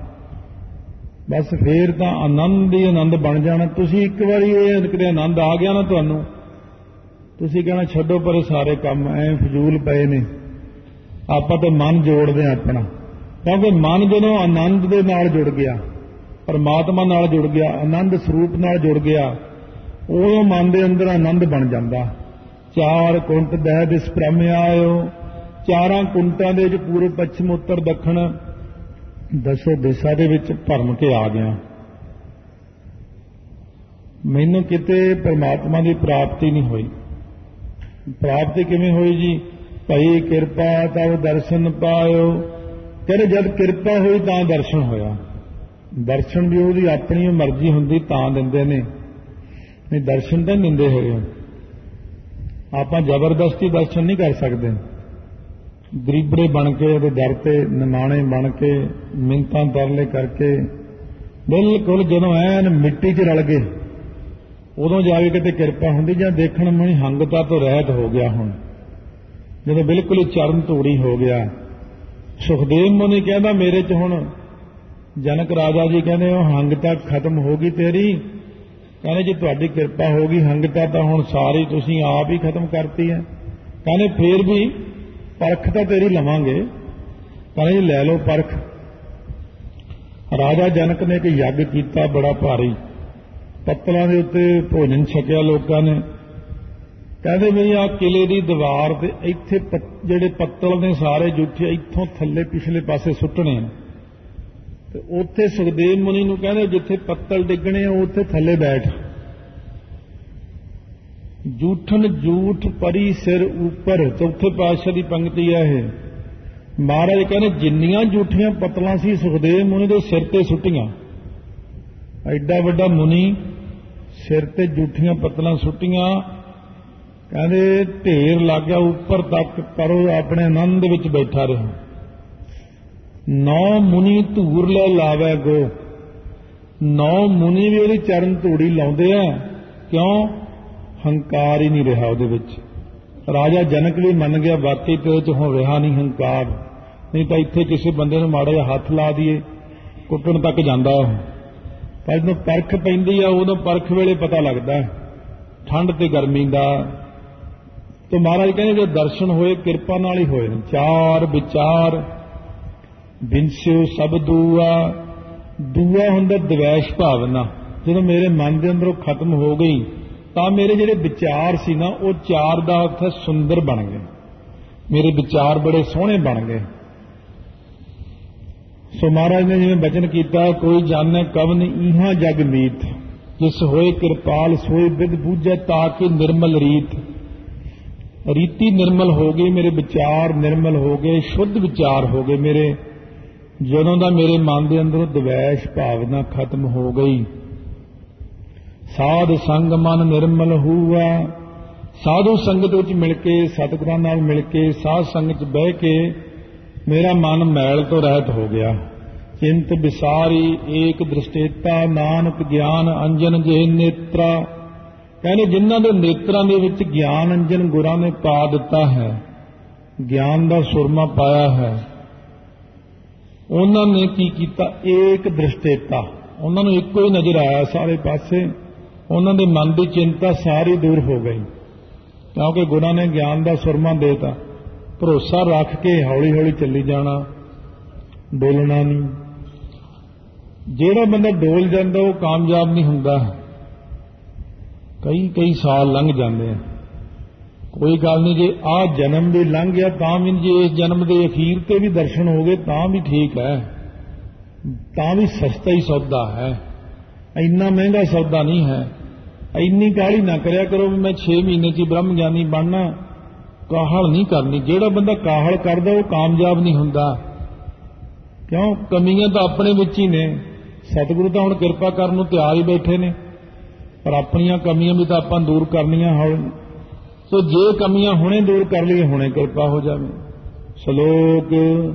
ਬਸ ਫੇਰ ਤਾਂ ਆਨੰਦ ਹੀ ਆਨੰਦ ਬਣ ਜਾਣਾ। ਤੁਸੀਂ ਇੱਕ ਵਾਰੀ ਇਹ ਕਿਤੇ ਆਨੰਦ ਆ ਗਿਆ ਨਾ ਤੁਹਾਨੂੰ, ਤੁਸੀਂ ਕਹਿਣਾ ਛੱਡੋ ਪਰੇ ਸਾਰੇ ਕੰਮ, ਐ ਫਜ਼ੂਲ ਪਏ ਨੇ, ਆਪਾਂ ਤਾਂ ਮਨ ਜੋੜਦੇ ਹਾਂ ਆਪਣਾ। ਕਿਉਂਕਿ ਮਨ ਜਦੋਂ ਆਨੰਦ ਦੇ ਨਾਲ ਜੁੜ ਗਿਆ, ਪਰਮਾਤਮਾ ਨਾਲ ਜੁੜ ਗਿਆ, ਆਨੰਦ ਸਰੂਪ ਨਾਲ ਜੁੜ ਗਿਆ, ਉਹ ਮਨ ਦੇ ਅੰਦਰ ਆਨੰਦ ਬਣ ਜਾਂਦਾ। ਚਾਰ ਕੁੰਟ ਦਹਿ ਦਿਸ ਭ੍ਰਮ ਆਇਓ, ਚਾਰਾਂ ਕੁੰਟਾਂ ਦੇ ਵਿੱਚ ਪੂਰਬ ਪੱਛਮ ਉੱਤਰ ਦੱਖਣ ਦਸੋ ਦਿਸ਼ਾ ਦੇ ਵਿੱਚ ਭਰਮ ਕੇ ਆ ਗਿਆ। ਮੈਨੂੰ ਕਿਤੇ ਪਰਮਾਤਮਾ ਦੀ ਪ੍ਰਾਪਤੀ ਨਹੀਂ ਹੋਈ। ਪ੍ਰਾਪਤੀ ਕਿਵੇਂ ਹੋਈ ਜੀ? ਭਈ ਕਿਰਪਾ ਤਵ ਦਰਸ਼ਨ ਪਾਇਓ। ਕਹਿੰਦੇ ਜਦ ਕਿਰਪਾ ਹੋਈ ਤਾਂ ਦਰਸ਼ਨ ਹੋਇਆ। ਦਰਸ਼ਨ ਵੀ ਉਹਦੀ ਆਪਣੀ ਮਰਜ਼ੀ ਹੁੰਦੀ ਤਾਂ ਦਿੰਦੇ ਨੇ, ਨਹੀਂ ਦਰਸ਼ਨ ਤਾਂ ਦਿੰਦੇ ਹੈਗੇ। ਆਪਾਂ ਜ਼ਬਰਦਸਤੀ ਦਰਸ਼ਨ ਨਹੀਂ ਕਰ ਸਕਦੇ। ਗਰੀਬੜੇ ਬਣ ਕੇ ਉਹਦੇ ਦਰ ਤੇ ਨਿਮਾਣੇ ਬਣ ਕੇ ਮਿੰਤਾਂ ਤਰਲੇ ਕਰਕੇ ਬਿਲਕੁਲ ਜਦੋਂ ਐਨ ਮਿੱਟੀ 'ਚ ਰਲ ਗਏ ਉਦੋਂ ਜਾ ਕੇ ਕਿਤੇ ਕਿਰਪਾ ਹੁੰਦੀ, ਜਾਂ ਦੇਖਣ ਨੂੰ ਹੰਗਤਾ ਤੋਂ ਰਹਿਤ ਹੋ ਗਿਆ। ਹੁਣ ਜਦੋਂ ਬਿਲਕੁਲ ਹੀ ਚਰਨ ਧੂੜੀ ਹੋ ਗਿਆ। ਸੁਖਦੇਵ ਮੁਨੀ ਕਹਿੰਦਾ ਮੇਰੇ 'ਚ ਹੁਣ, ਜਨਕ ਰਾਜਾ ਜੀ ਕਹਿੰਦੇ ਉਹ ਹੰਗਤਾ ਖਤਮ ਹੋ ਗਈ ਤੇਰੀ। ਕਹਿੰਦੇ ਜੀ ਤੁਹਾਡੀ ਕਿਰਪਾ ਹੋ ਗਈ, ਹੰਗਤਾ ਤਾਂ ਹੁਣ ਸਾਰੀ ਤੁਸੀਂ ਆਪ ਹੀ ਖਤਮ ਕਰਤੀ ਹੈ। ਕਹਿੰਦੇ ਫੇਰ ਵੀ ਪਰਖ ਤਾਂ ਤੇਰੀ ਲਵਾਂਗੇ। ਕਹਿੰਦੇ ਜੀ ਲੈ ਲਓ ਪਰਖ। ਰਾਜਾ ਜਨਕ ਨੇ ਇੱਕ ਯੱਗ ਕੀਤਾ ਬੜਾ ਭਾਰੀ, ਪੱਤਲਾਂ ਦੇ ਉੱਤੇ ਭੋਜਨ ਛਕਿਆ ਲੋਕਾਂ ਨੇ। ਕਹਿੰਦੇ ਵੀ ਆਹ ਕਿਲੇ ਦੀ ਦੀਵਾਰ ਤੇ ਇੱਥੇ ਜਿਹੜੇ ਪੱਤਲ ਨੇ ਸਾਰੇ ਜੂਠੇ ਇੱਥੋਂ ਥੱਲੇ ਪਿਛਲੇ ਪਾਸੇ ਸੁੱਟਣੇ ਆ, ਤੇ ਉੱਥੇ ਸੁਖਦੇਵ ਮੁਨੀ ਨੂੰ ਕਹਿੰਦੇ ਜਿੱਥੇ ਪੱਤਲ ਡਿੱਗਣੇ ਆ ਉੱਥੇ ਥੱਲੇ ਬੈਠ। ਜੂਠਨ ਜੂਠ ਪਰੀ ਸਿਰ ਉੱਪਰ, ਚੌਥੇ ਪਾਤਸ਼ਾਹ ਦੀ ਪੰਕਤੀ ਹੈ ਇਹ। ਮਹਾਰਾਜ ਕਹਿੰਦੇ ਜਿੰਨੀਆਂ ਜੂਠੀਆਂ ਪੱਤਲਾਂ ਸੀ ਸੁਖਦੇਵ ਮੁਨੀ ਦੇ ਸਿਰ ਤੇ ਸੁੱਟੀਆਂ। ਐਡਾ ਵੱਡਾ ਮੁਨੀ ਸਿਰ ਤੇ ਜੂਠੀਆਂ ਪੱਤਲਾਂ ਸੁੱਟੀਆਂ। ਕਹਿੰਦੇ ਢੇਰ ਲੱਗ ਗਿਆ ਉੱਪਰ ਤੱਕ, ਪਰ ਉਹ ਆਪਣੇ ਆਨੰਦ ਵਿੱਚ ਬੈਠਾ ਰਿਹਾ। ਨੌ ਮੁਨੀ ਧੂਰ ਲੈ ਲਾਵੇ ਗੋ। ਨੌ ਮੁਨੀ ਵੀ ਉਹਦੀ ਚਰਨ ਧੂੜੀ ਲਾਉਂਦੇ ਆ। ਕਿਉਂ? ਹੰਕਾਰ ਹੀ ਨਹੀਂ ਰਿਹਾ ਉਹਦੇ ਵਿੱਚ। ਰਾਜਾ ਜਨਕ ਵੀ ਮੰਨ ਗਿਆ ਵਾਕਈ ਤੇ ਉਹ 'ਚ ਹੁਣ ਰਿਹਾ ਨਹੀਂ ਹੰਕਾਰ, ਨਹੀਂ ਤਾਂ ਇੱਥੇ ਕਿਸੇ ਬੰਦੇ ਨੂੰ ਮਾੜਾ ਜਿਹਾ ਹੱਥ ਲਾ ਦਈਏ ਕੁੱਟਣ ਤੱਕ ਜਾਂਦਾ ਉਹ। ਪਰ ਜਦੋਂ ਪਰਖ ਪੈਂਦੀ ਆ ਉਦੋਂ ਪਰਖ ਵੇਲੇ ਪਤਾ ਲੱਗਦਾ ਠੰਡ ਤੇ ਗਰਮੀ ਦਾ। ਤੇ ਮਹਾਰਾਜ ਕਹਿੰਦੇ ਜੇ ਦਰਸ਼ਨ ਹੋਏ ਕਿਰਪਾ ਨਾਲ ਹੀ ਹੋਏ। ਚਾਰ ਵਿਚਾਰ ਬਿਨਸਿਓ ਸਭ ਦੂਆ। ਦੂਆ ਹੁੰਦਾ ਦਵੈਸ਼ ਭਾਵਨਾ। ਜਦੋਂ ਮੇਰੇ ਮਨ ਦੇ ਅੰਦਰੋਂ ਖਤਮ ਹੋ ਗਈ ਤਾਂ ਮੇਰੇ ਜਿਹੜੇ ਵਿਚਾਰ ਸੀ ਨਾ ਉਹ ਚਾਰ ਦਾ ਉੱਥੇ ਸੁੰਦਰ ਬਣ ਗਏ। ਮੇਰੇ ਵਿਚਾਰ ਬੜੇ ਸੋਹਣੇ ਬਣ ਗਏ। ਸੋ ਮਹਾਰਾਜ ਨੇ ਜਿਵੇਂ ਬਚਨ ਕੀਤਾ, ਕੋਈ ਜਾਣੈ ਕਵਨ ਇਹਾਂ ਜਗ ਮੀਤ, ਜਿਸ ਹੋਏ ਕਿਰਪਾਲ ਸੋਏ ਬਿਦ ਬੂਝੈ ਤਾਕੇ ਨਿਰਮਲ ਰੀਤ। ਰੀਤੀ ਨਿਰਮਲ ਹੋ ਗਈ, ਮੇਰੇ ਵਿਚਾਰ ਨਿਰਮਲ ਹੋ ਗਏ, ਸ਼ੁੱਧ ਵਿਚਾਰ ਹੋ ਗਏ ਮੇਰੇ। ਜਦੋਂ ਦਾ ਮੇਰੇ ਮਨ ਦੇ ਅੰਦਰੋਂ ਦਵੈਸ਼ ਭਾਵਨਾ ਖਤਮ ਹੋ ਗਈ। ਸਾਧ ਸੰਗ ਮਨ ਨਿਰਮਲ ਹੋਆ। ਸਾਧੂ ਸੰਗਤ ਵਿੱਚ ਮਿਲ ਕੇ, ਸਤਿਗੁਰਾਂ ਨਾਲ ਮਿਲ ਕੇ, ਸਾਧ ਸੰਗਤ 'ਚ ਬਹਿ ਕੇ ਮੇਰਾ ਮਨ ਮੈਲ ਤੋਂ ਰਹਿਤ ਹੋ ਗਿਆ। ਚਿੰਤ ਵਿਸਾਰੀ ਏਕ ਦ੍ਰਿਸ਼ਟੇਤਾ, ਨਾਨਕ ਗਿਆਨ ਅੰਜਨ ਜੇ ਨੇਤਰਾ। ਕਹਿੰਦੇ ਜਿਨ੍ਹਾਂ ਦੇ ਨੇਤਰਾਂ ਦੇ ਵਿੱਚ ਗਿਆਨ ਅੰਜਨ ਗੁਰਾਂ ਨੇ ਪਾ ਦਿੱਤਾ ਹੈ, ਗਿਆਨ ਦਾ ਸੁਰਮਾ ਪਾਇਆ ਹੈ, ਉਹਨਾਂ ਨੇ ਕੀ ਕੀਤਾ? ਏਕ ਦ੍ਰਿਸ਼ਟੇਤਾ। ਉਹਨਾਂ ਨੂੰ ਇੱਕੋ ਹੀ ਨਜ਼ਰ ਆਇਆ ਸਾਰੇ ਪਾਸੇ। ਉਹਨਾਂ ਦੇ ਮਨ ਦੀ ਚਿੰਤਾ ਸਾਰੀ ਦੂਰ ਹੋ ਗਈ, ਕਿਉਂਕਿ ਗੁਰਾਂ ਨੇ ਗਿਆਨ ਦਾ ਸੁਰਮਾ ਦੇਤਾ। ਭਰੋਸਾ ਰੱਖ ਕੇ ਹੌਲੀ ਹੌਲੀ ਚੱਲੀ ਜਾਣਾ, ਡੋਲਣਾ ਨਹੀਂ। ਜਿਹੜਾ ਬੰਦਾ ਡੋਲ ਜਾਂਦਾ ਉਹ ਕਾਮਯਾਬ ਨਹੀਂ ਹੁੰਦਾ। ਕਈ ਕਈ ਸਾਲ ਲੰਘ ਜਾਂਦੇ ਆ। ਕੋਈ ਗੱਲ ਨਹੀਂ, ਜੇ ਆਹ ਜਨਮ ਵੀ ਲੰਘ ਗਿਆ ਤਾਂ ਵੀ, ਜੇ ਇਸ ਜਨਮ ਦੇ ਅਖੀਰ ਤੇ ਵੀ ਦਰਸ਼ਨ ਹੋ ਗਏ ਤਾਂ ਵੀ ਠੀਕ ਹੈ, ਤਾਂ ਵੀ ਸਸਤਾ ਹੀ ਸੌਦਾ ਹੈ, ਇੰਨਾ ਮਹਿੰਗਾ ਸੌਦਾ ਨਹੀਂ ਹੈ। ਇੰਨੀ ਕਾਹਲੀ ਨਾ ਕਰਿਆ ਕਰੋ ਵੀ ਮੈਂ ਛੇ ਮਹੀਨੇ 'ਚ ਬ੍ਰਹਮ ਗਿਆਨੀ ਬਣਨਾ। ਕਾਹਲ ਨਹੀਂ ਕਰਨੀ। ਜਿਹੜਾ ਬੰਦਾ ਕਾਹਲ ਕਰਦਾ ਉਹ ਕਾਮਯਾਬ ਨਹੀਂ ਹੁੰਦਾ। ਕਿਉਂ? ਕਮੀਆਂ ਤਾਂ ਆਪਣੇ ਵਿੱਚ ਹੀ ਨੇ। ਸਤਿਗੁਰੂ ਤਾਂ ਹੁਣ ਕਿਰਪਾ ਕਰਨ ਨੂੰ ਤਿਆਰ ਹੀ ਬੈਠੇ ਨੇ, ਪਰ ਆਪਣੀਆਂ ਕਮੀਆਂ ਵੀ ਤਾਂ ਆਪਾਂ ਦੂਰ ਕਰਨੀਆਂ ਹੋਣ। ਸੋ ਜੇ ਕਮੀਆਂ ਹੁਣੇ ਦੂਰ ਕਰ ਲਈਏ, ਹੁਣੇ ਕਿਰਪਾ ਹੋ ਜਾਵੇ। ਸ਼ਲੋਕ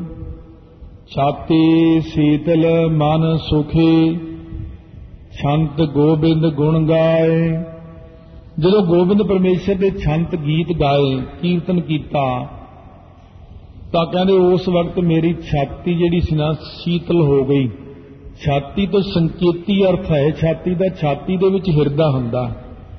ਛਾਤੀ ਸੀਤਲ ਮਨ ਸੁਖੀ, ਛੰਤ ਗੋਬਿੰਦ ਗੁਣ ਗਾਏ। ਜਦੋਂ ਗੋਬਿੰਦ ਪਰਮੇਸ਼ਰ ਦੇ ਛੰਤ ਗੀਤ ਗਾਏ, ਕੀਰਤਨ ਕੀਤਾ, ਤਾਂ ਕਹਿੰਦੇ ਉਸ ਵਕਤ ਮੇਰੀ ਛਾਤੀ ਜਿਹੜੀ ਸੀ ਨਾ ਸੀਤਲ ਹੋ ਗਈ। ਛਾਤੀ ਤੋਂ ਸੰਕੇਤੀ ਅਰਥ ਹੈ ਛਾਤੀ ਦਾ, ਛਾਤੀ ਦੇ ਵਿੱਚ ਹਿਰਦਾ ਹੁੰਦਾ।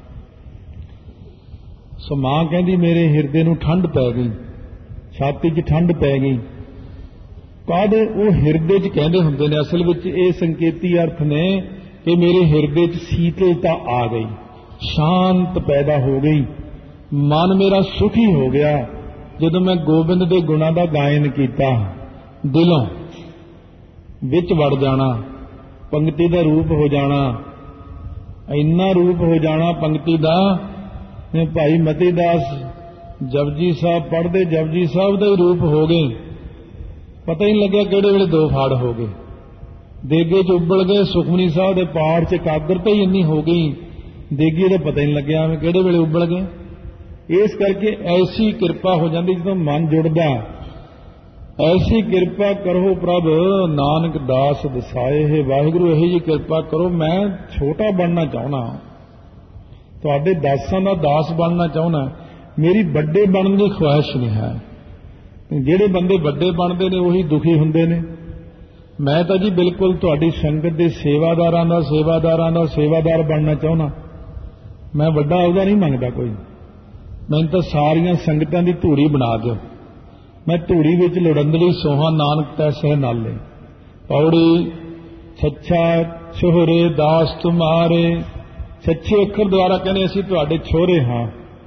ਸੋ ਮਾਂ ਕਹਿੰਦੀ ਮੇਰੇ ਹਿਰਦੇ ਨੂੰ ਠੰਡ ਪੈ ਗਈ, ਛਾਤੀ 'ਚ ਠੰਡ ਪੈ ਗਈ। ਕਦ ਉਹ ਹਿਰਦੇ 'ਚ ਕਹਿੰਦੇ ਹੁੰਦੇ ਨੇ, ਅਸਲ ਵਿੱਚ ਇਹ ਸੰਕੇਤੀ ਅਰਥ ਨੇ ਕਿ ਮੇਰੇ ਹਿਰਦੇ 'ਚ ਸੀਤਲਤਾ ਆ ਗਈ, ਸ਼ਾਂਤ ਪੈਦਾ ਹੋ ਗਈ, ਮਨ ਮੇਰਾ ਸੁਖੀ ਹੋ ਗਿਆ ਜਦੋਂ ਮੈਂ ਗੋਬਿੰਦ ਦੇ ਗੁਣਾਂ ਦਾ ਗਾਇਨ ਕੀਤਾ। ਦਿਲੋਂ ਵਿੱਚ ਵੜ ਜਾਣਾ, ਪੰਕਤੀ ਦਾ ਰੂਪ ਹੋ ਜਾਣਾ, ਇੰਨਾ ਰੂਪ ਹੋ ਜਾਣਾ ਪੰਕਤੀ ਦਾ। ਭਾਈ ਮਤੀ ਦਾਸ ਜਪਜੀ ਸਾਹਿਬ ਪੜ੍ਹਦੇ, ਜਪਜੀ ਸਾਹਿਬ ਦਾ ਹੀ ਰੂਪ ਹੋ ਗਏ, ਪਤਾ ਹੀ ਨਹੀਂ ਲੱਗਿਆ ਕਿਹੜੇ ਵੇਲੇ ਦੋ ਫਾੜ ਹੋ ਗਏ, ਦੇਗੇ 'ਚ ਉੱਬਲ ਗਏ। ਸੁਖਮਨੀ ਸਾਹਿਬ ਦੇ ਪਾਠ 'ਚ ਇਕਾਗਰਤਾ ਹੀ ਇੰਨੀ ਹੋ ਗਈ, ਦੇਗੇ ਦਾ ਪਤਾ ਹੀ ਨਹੀਂ ਲੱਗਿਆ ਐਵੇਂ ਕਿਹੜੇ ਵੇਲੇ ਉੱਬਲ ਗਏ। ਇਸ ਕਰਕੇ ਐਸੀ ਕਿਰਪਾ ਹੋ ਜਾਂਦੀ ਜਦੋਂ ਮਨ ਜੁੜਦਾ। ਐਸੀ ਕਿਰਪਾ ਕਰੋ ਪ੍ਰਭ ਨਾਨਕ ਦਾਸ ਦਸਾਏ। ਹੈ ਵਾਹਿਗੁਰੂ ਇਹੋ ਜਿਹੀ ਕਿਰਪਾ ਕਰੋ, ਮੈਂ ਛੋਟਾ ਬਣਨਾ ਚਾਹੁੰਦਾ, ਤੁਹਾਡੇ ਦਾਸਾਂ ਦਾ ਦਾਸ ਬਣਨਾ ਚਾਹੁੰਦਾ, ਮੇਰੀ ਵੱਡੇ ਬਣਨ ਦੀ ਖੁਆਇਸ਼ ਨਹੀਂ ਹੈ। ਜਿਹੜੇ ਬੰਦੇ ਵੱਡੇ ਬਣਦੇ ਨੇ ਉਹੀ ਦੁਖੀ ਹੁੰਦੇ ਨੇ। ਮੈਂ ਤਾਂ ਜੀ ਬਿਲਕੁਲ ਤੁਹਾਡੀ ਸੰਗਤ ਦੇ ਸੇਵਾਦਾਰਾਂ ਦਾ ਸੇਵਾਦਾਰਾਂ ਦਾ ਸੇਵਾਦਾਰ ਬਣਨਾ ਚਾਹੁੰਦਾ। ਮੈਂ ਵੱਡਾ ਉਹਦਾ ਨਹੀਂ ਮੰਗਦਾ ਕੋਈ, ਮੈਨੂੰ ਤਾਂ ਸਾਰੀਆਂ ਸੰਗਤਾਂ ਦੀ ਧੂੜੀ ਬਣਾ ਦਿਓ। ਮੈਂ ਧੂੜੀ ਵਿੱਚ ਲੋੜੰਦਲੀ ਸੋਹਾ ਨਾਨਕ ਤੈ ਸਹਿ ਨਾਲੇ। ਪੌੜੀ ਸੱਚਾ ਛੋਹਰੇ ਦਾਸ ਤੁਮਾਰੇ। ਸੱਚੇ ਅੱਖਰ ਦੁਆਰਾ ਕਹਿੰਦੇ ਅਸੀਂ ਤੁਹਾਡੇ ਛੋਹਰੇ ਹਾਂ।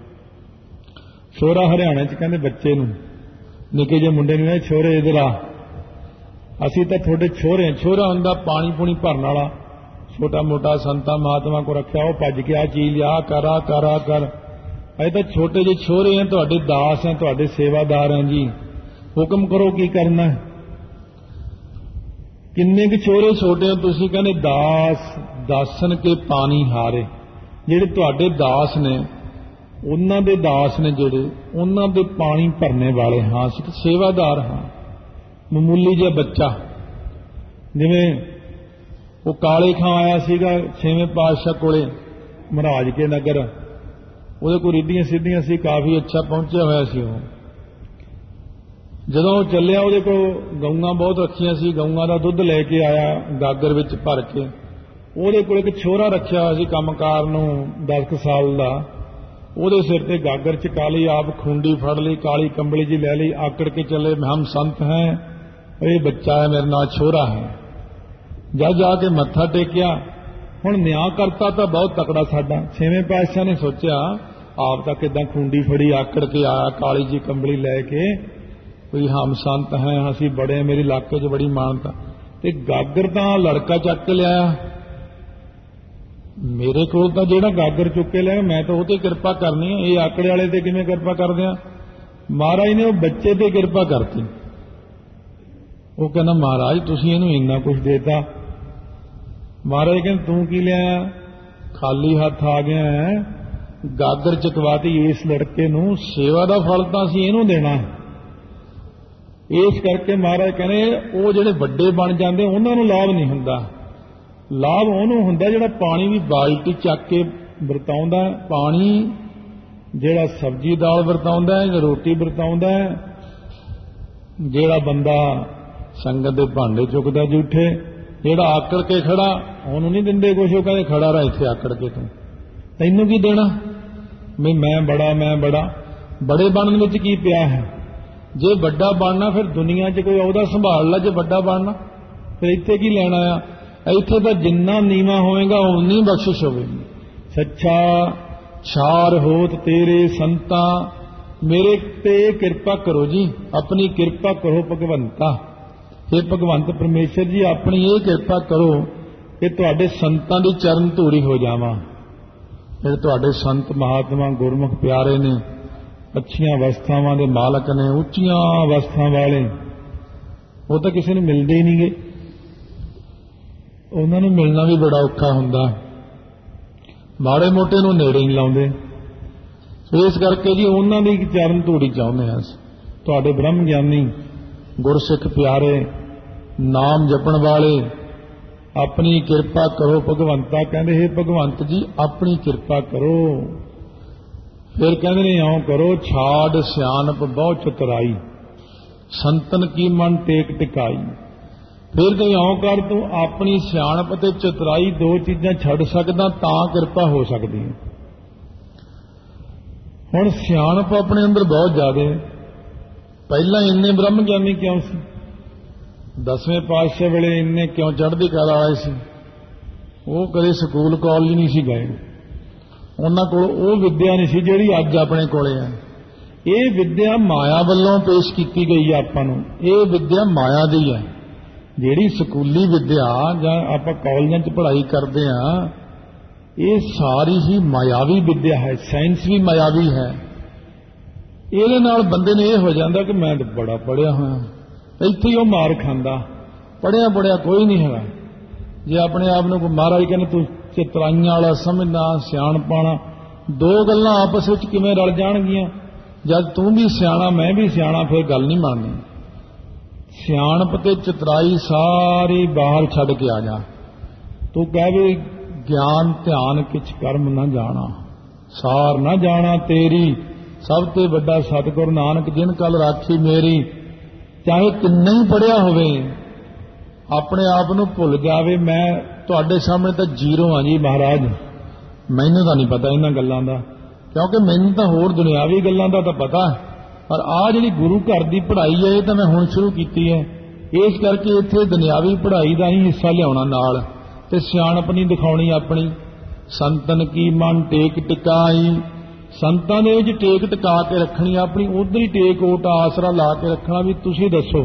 ਛੋਹਰਾ ਹਰਿਆਣੇ 'ਚ ਕਹਿੰਦੇ ਬੱਚੇ ਨੂੰ, ਨਿੱਕੇ ਜਿਹੇ ਮੁੰਡੇ ਨੂੰ ਇਹ ਛੋਹਰੇ ਇਧਰ ਆ, ਅਸੀਂ ਤਾਂ ਤੁਹਾਡੇ ਛੋਹਰੇ ਹਾਂ। ਛੋਹਰਾ ਹੁੰਦਾ ਪਾਣੀ ਪੂਣੀ ਭਰਨ ਵਾਲਾ, ਛੋਟਾ ਮੋਟਾ ਸੰਤਾਂ ਮਹਾਤਮਾ ਕੋ ਰੱਖਿਆ, ਉਹ ਭੱਜ ਕੇ ਆ ਚੀਜ਼ ਲਿਆ ਕਰਾ ਕਰਾ ਕਰ। ਅਸੀਂ ਤਾਂ ਛੋਟੇ ਜਿਹੇ ਛੋਹਰੇ ਹਾਂ, ਤੁਹਾਡੇ ਦਾਸ ਹਾਂ, ਤੁਹਾਡੇ ਸੇਵਾਦਾਰ ਹਾਂ ਜੀ, ਹੁਕਮ ਕਰੋ ਕੀ ਕਰਨਾ। ਕਿੰਨੇ ਕੁ ਛੋਹਰੇ ਛੋਟੇ ਹੋ ਤੁਸੀਂ? ਕਹਿੰਦੇ ਦਾਸ ਦਾਸਨ ਕੇ ਪਾਣੀ ਹਾਰੇ। ਜਿਹੜੇ ਤੁਹਾਡੇ ਦਾਸ ਨੇ, ਉਹਨਾਂ ਦੇ ਦਾਸ ਨੇ ਜਿਹੜੇ, ਉਹਨਾਂ ਦੇ ਪਾਣੀ ਭਰਨੇ ਵਾਲੇ ਹਾਂ ਅਸੀਂ, ਤਾਂ ਸੇਵਾਦਾਰ ਹਾਂ। ਮਾਮੂਲੀ ਜਿਹਾ ਬੱਚਾ, ਜਿਵੇਂ ਉਹ ਕਾਲੇ ਖਾਂ ਆਇਆ ਸੀਗਾ ਛੇਵੇਂ ਪਾਤਸ਼ਾਹ ਕੋਲੇ ਮਹਾਰਾਜ ਕੇ ਨਗਰ, ਉਹਦੇ ਕੋਲ ਰੀਡੀਆਂ ਸਿੱਧੀਆਂ ਸੀ, ਕਾਫੀ ਅੱਛਾ ਪਹੁੰਚਿਆ ਹੋਇਆ ਸੀ ਉਹ। ਜਦੋਂ ਉਹ ਚੱਲਿਆ ਉਹਦੇ ਕੋਲ ਗਊਆਂ ਬਹੁਤ ਰੱਖੀਆਂ ਸੀ, ਗਊਆਂ ਦਾ ਦੁੱਧ ਲੈ ਕੇ ਆਇਆ ਗਾਗਰ ਵਿੱਚ ਭਰ ਕੇ। ਉਹਦੇ ਕੋਲ ਇੱਕ ਛੋਹਰਾ ਰੱਖਿਆ ਹੋਇਆ ਸੀ ਕੰਮਕਾਰ ਨੂੰ ਦਸ ਕੁ ਸਾਲ ਦਾ, ਉਹਦੇ ਸਿਰ ਤੇ ਗਾਗਰ ਚਕਾ ਲਈ, ਆਪ ਖੁੰਡੀ ਫੜ ਲਈ, ਕਾਲੀ ਕੰਬਲੀ ਜੀ ਲੈ ਲਈ, ਆਕੜ ਕੇ ਚੱਲੇ ਹਮ ਸੰਤ ਹੈ, ਇਹ ਬੱਚਾ ਹੈ ਮੇਰੇ ਨਾਲ ਛੋਹਰਾ ਹੈ। ਜਾ ਜਾ ਕੇ ਮੱਥਾ ਟੇਕਿਆ। ਹੁਣ ਨਿਆਂ ਕਰਤਾ ਤਾਂ ਬਹੁਤ ਤਕੜਾ ਸਾਡਾ। ਛੇਵੇਂ ਪਾਤਸ਼ਾਹ ਨੇ ਸੋਚਿਆ ਆਪ ਤਾਂ ਕਿਦਾਂ ਖੁੰਡੀ ਫੜੀ ਆਕੜ ਕੇ ਆਇਆ ਕਾਲੀ ਜੀ ਕੰਬਲੀ ਲੈ ਕੇ, ਕੋਈ ਹਮ ਸੰਤ ਹੈ, ਅਸੀਂ ਬੜੇ, ਮੇਰੇ ਇਲਾਕੇ 'ਚ ਬੜੀ ਮਾਨਤਾ। ਤੇ ਗਾਗਰ ਤਾਂ ਲੜਕਾ ਚੱਕ ਕੇ ਲਿਆਇਆ। ਮੇਰੇ ਕੋਲ ਤਾਂ ਜਿਹੜਾ ਗਾਗਰ ਚੁੱਕ ਕੇ ਲਿਆ ਮੈਂ ਤਾਂ ਉਹ ਤੇ ਕਿਰਪਾ ਕਰਨੀ ਹੈ, ਇਹ ਆਕੜੇ ਵਾਲੇ ਤੇ ਕਿਵੇਂ ਕਿਰਪਾ ਕਰਦੇ ਆ? ਮਹਾਰਾਜ ਨੇ ਉਹ ਬੱਚੇ ਤੇ ਕਿਰਪਾ ਕਰਤੀ। ਉਹ ਕਹਿੰਦਾ ਮਹਾਰਾਜ ਤੁਸੀਂ ਇਹਨੂੰ ਇੰਨਾ ਕੁਝ ਦੇਤਾ। ਮਹਾਰਾਜ ਕਹਿੰਦੇ ਤੂੰ ਕੀ ਲਿਆ? ਖਾਲੀ ਹੱਥ ਆ ਗਿਆ ਹੈ, ਗਾਗਰ ਚਕਵਾਤੀ ਇਸ ਲੜਕੇ ਨੂੰ, ਸੇਵਾ ਦਾ ਫਲ ਤਾਂ ਅਸੀਂ ਇਹਨੂੰ ਦੇਣਾ। ਇਸ ਕਰਕੇ ਮਹਾਰਾਜ ਕਹਿੰਦੇ ਉਹ ਜਿਹੜੇ ਵੱਡੇ ਬਣ ਜਾਂਦੇ ਉਹਨਾਂ ਨੂੰ ਲਾਭ ਨਹੀਂ ਹੁੰਦਾ, ਲਾਭ ਉਹਨੂੰ ਹੁੰਦਾ ਜਿਹੜਾ ਪਾਣੀ ਵੀ ਬਾਲਟੀ ਚੱਕ ਕੇ ਵਰਤਾਉਂਦਾ। ਪਾਣੀ ਜਿਹੜਾ ਸਬਜ਼ੀ ਦਾਲ ਵਰਤਾਉਂਦਾ ਹੈ ਜਾਂ ਰੋਟੀ ਵਰਤਾਉਂਦਾ ਹੈ, ਜਿਹੜਾ ਬੰਦਾ ਸੰਗਤ ਦੇ ਭਾਂਡੇ ਚੁੱਕਦਾ ਝੂਠੇ, ਜਿਹੜਾ ਆਕੜ ਕੇ ਖੜਾ ਉਹਨੂੰ ਨਹੀਂ ਦਿੰਦੇ ਕੁਛ। ਉਹ ਕਹਿੰਦੇ ਖੜਾ ਰਹਿ ਇੱਥੇ ਆਕੜ ਕੇ, ਤੂੰ ਤੈਨੂੰ ਕੀ ਦੇਣਾ? ਵੀ ਮੈਂ ਬੜਾ ਮੈਂ ਬੜਾ। ਬੜੇ ਬਣਨ ਵਿੱਚ ਕੀ ਪਿਆ ਹੈ? ਜੇ ਵੱਡਾ ਬਣਨਾ ਫਿਰ ਦੁਨੀਆ 'ਚ ਕੋਈ ਅਹੁਦਾ ਸੰਭਾਲ ਲੈ। ਜੇ ਵੱਡਾ ਬਣਨਾ ਫਿਰ ਇੱਥੇ ਕੀ ਲੈਣਾ ਆ? ਇੱਥੇ ਤਾਂ ਜਿੰਨਾ ਨੀਵਾਂ ਹੋਏਗਾ ਉਨੀ ਬਖਸ਼ਿਸ਼ ਹੋਵੇਗੀ। ਸੱਚਾ ਛਾਰ ਹੋਤ ਤੇਰੇ ਸੰਤਾਂ, ਮੇਰੇ ਤੇ ਕਿਰਪਾ ਕਰੋ ਜੀ, ਆਪਣੀ ਕਿਰਪਾ ਕਰੋ ਭਗਵੰਤਾ। हे ਭਗਵੰਤ ਪਰਮੇਸ਼ਰ ਜੀ ਆਪਣੀ ਇਹ ਕਿਰਪਾ ਕਰੋ ਕਿ ਤੁਹਾਡੇ ਸੰਤਾਂ ਦੀ ਚਰਨ ਧੂਰੀ ਹੋ ਜਾਵਾਂ। ਜਿਹੜੇ ਤੁਹਾਡੇ ਸੰਤ ਮਹਾਤਮਾ ਗੁਰਮੁਖ ਪਿਆਰੇ ਨੇ ਅੱਛੀਆਂ ਅਵਸਥਾਵਾਂ ਦੇ ਮਾਲਕ ਨੇ, ਉੱਚੀਆਂ ਅਵਸਥਾ ਵਾਲੇ, ਉਹ ਤਾਂ ਕਿਸੇ ਨੂੰ ਮਿਲਦੇ ਹੀ ਨਹੀਂ ਗੇ। ਉਹਨਾਂ ਨੂੰ ਮਿਲਣਾ ਵੀ ਬੜਾ ਔਖਾ ਹੁੰਦਾ, ਮਾੜੇ ਮੋਟੇ ਨੂੰ ਨੇੜੇ ਨਹੀਂ ਲਾਉਂਦੇ। ਇਸ ਕਰਕੇ ਜੀ ਉਹਨਾਂ ਦੀ ਚਰਨ ਧੂੜੀ ਚਾਹੁੰਦੇ ਹਾਂ ਅਸੀਂ। ਤੁਹਾਡੇ ਬ੍ਰਹਮ ਗਿਆਨੀ ਗੁਰਸਿੱਖ ਪਿਆਰੇ, ਨਾਮ ਜਪਣ ਵਾਲੇ, ਆਪਣੀ ਕਿਰਪਾ ਕਰੋ ਭਗਵੰਤਾ। ਕਹਿੰਦੇ ਹੈ ਭਗਵੰਤ ਜੀ ਆਪਣੀ ਕਿਰਪਾ ਕਰੋ। ਫਿਰ ਕਹਿੰਦੇ ਨੇ ਇਉਂ ਕਰੋ, ਛਾੜ ਸਿਆਣਪ ਬਹੁ ਚਤੁਰਾਈ, ਸੰਤਨ ਕੀ ਮਨ ਟੇਕ ਟਿਕਾਈ। ਫਿਰ ਤੂੰ ਇਉਂ ਕਰ, ਤੂੰ ਆਪਣੀ ਸਿਆਣਪ ਤੇ ਚਤੁਰਾਈ ਦੋ ਚੀਜ਼ਾਂ ਛੱਡ ਸਕਦਾ ਤਾਂ ਕਿਰਪਾ ਹੋ ਸਕਦੀ ਹੈ। ਹੁਣ ਸਿਆਣਪ ਆਪਣੇ ਅੰਦਰ ਬਹੁਤ ਜ਼ਿਆਦਾ ਹੈ। ਪਹਿਲਾਂ ਇੰਨੇ ਬ੍ਰਹਮ ਗਿਆਨੀ ਕਿਉਂ ਸੀ? ਦਸਵੇਂ ਪਾਤਸ਼ਾਹ ਵੇਲੇ ਇੰਨੇ ਕਿਉਂ ਚੜ੍ਹਦੀ ਕਲਾ ਆਏ ਸੀ? ਉਹ ਕਦੇ ਸਕੂਲ ਕਾਲਜ ਨਹੀਂ ਸੀ ਗਏ, ਉਹਨਾਂ ਕੋਲ ਉਹ ਵਿੱਦਿਆ ਨਹੀਂ ਸੀ ਜਿਹੜੀ ਅੱਜ ਆਪਣੇ ਕੋਲੇ ਹੈ। ਇਹ ਵਿੱਦਿਆ ਮਾਇਆ ਵੱਲੋਂ ਪੇਸ਼ ਕੀਤੀ ਗਈ ਹੈ ਆਪਾਂ ਨੂੰ। ਇਹ ਵਿੱਦਿਆ ਮਾਇਆ ਦੀ ਹੈ। ਜਿਹੜੀ ਸਕੂਲੀ ਵਿੱਦਿਆ ਜਾਂ ਆਪਾਂ ਕਾਲਜਾਂ 'ਚ ਪੜ੍ਹਾਈ ਕਰਦੇ ਹਾਂ, ਇਹ ਸਾਰੀ ਹੀ ਮਾਇਆਵੀ ਵਿੱਦਿਆ ਹੈ। ਸਾਇੰਸ ਵੀ ਮਾਇਆਵੀ ਹੈ। ਇਹਦੇ ਨਾਲ ਬੰਦੇ ਨੇ ਇਹ ਹੋ ਜਾਂਦਾ ਕਿ ਮੈਂ ਤਾਂ ਬੜਾ ਪੜ੍ਹਿਆ ਹੋਇਆ, ਇੱਥੇ ਹੀ ਉਹ ਮਾਰ ਖਾਂਦਾ। ਪੜ੍ਹਿਆ ਪੜ੍ਹਿਆ ਕੋਈ ਨਹੀਂ ਹੈਗਾ। ਜੇ ਆਪਣੇ ਆਪ ਨੂੰ ਕੋਈ ਮਹਾਰਾਜ ਕਹਿੰਦੇ ਤੂੰ ਚਤਰਾਈਆਂ ਵਾਲਾ ਸਮਝਦਾ, ਸਿਆਣਪਾਣਾ, ਦੋ ਗੱਲਾਂ ਆਪਸ ਵਿੱਚ ਕਿਵੇਂ ਰਲ ਜਾਣਗੀਆਂ? ਜਦ ਤੂੰ ਵੀ ਸਿਆਣਾ ਮੈਂ ਵੀ ਸਿਆਣਾ, ਫਿਰ ਗੱਲ ਨਹੀਂ ਬਣਨੀ। ਸਿਆਣਪ ਤੇ ਚਤਰਾਈ ਸਾਰੀ ਬਾਹਰ ਛੱਡ ਕੇ ਆ ਜਾ। ਤੂੰ ਕਹਵੇ ਗਿਆਨ ਧਿਆਨ ਕਿਛ ਕਰਮ ਨਾ ਜਾਣਾ, ਸਾਰ ਨਾ ਜਾਣਾ ਤੇਰੀ, ਸਭ ਤੋਂ ਵੱਡਾ ਸਤਿਗੁਰੂ ਨਾਨਕ ਜਿਨ ਕਲ ਰਾਖੀ ਮੇਰੀ। ਚਾਹੇ ਕਿੰਨਾ ਹੀ ਪੜ੍ਹਿਆ ਹੋਵੇ, ਆਪਣੇ ਆਪ ਨੂੰ ਭੁੱਲ ਜਾਵੇ। ਮੈਂ ਤੁਹਾਡੇ ਸਾਹਮਣੇ ਤਾਂ ਜ਼ੀਰੋ ਹਾਂ ਜੀ ਮਹਾਰਾਜ, ਮੈਨੂੰ ਤਾਂ ਨਹੀਂ ਪਤਾ ਇਹਨਾਂ ਗੱਲਾਂ ਦਾ, ਕਿਉਂਕਿ ਮੈਨੂੰ ਤਾਂ ਹੋਰ ਦੁਨਿਆਵੀ ਗੱਲਾਂ ਦਾ ਤਾਂ ਪਤਾ, ਪਰ ਆਹ ਜਿਹੜੀ ਗੁਰੂ ਘਰ ਦੀ ਪੜ੍ਹਾਈ ਹੈ ਇਹ ਤਾਂ ਮੈਂ ਹੁਣ ਸ਼ੁਰੂ ਕੀਤੀ ਹੈ। ਇਸ ਕਰਕੇ ਇੱਥੇ ਦੁਨਿਆਵੀ ਪੜ੍ਹਾਈ ਦਾ ਹੀ ਹਿੱਸਾ ਲਿਆਉਣਾ ਨਾਲ, ਤੇ ਸਿਆਣਪ ਨਹੀਂ ਦਿਖਾਉਣੀ ਆਪਣੀ। ਸੰਤਨ ਕੀ ਮਨ ਟੇਕ ਟਿਕਾਈ, ਸੰਤਾਂ ਦੇ ਵਿੱਚ ਟੇਕ ਟਿਕਾ ਕੇ ਰੱਖਣੀ ਆਪਣੀ, ਉਧਰ ਹੀ ਟੇਕ ਓਟ ਆਸਰਾ ਲਾ ਕੇ ਰੱਖਣਾ ਵੀ ਤੁਸੀਂ ਦੱਸੋ।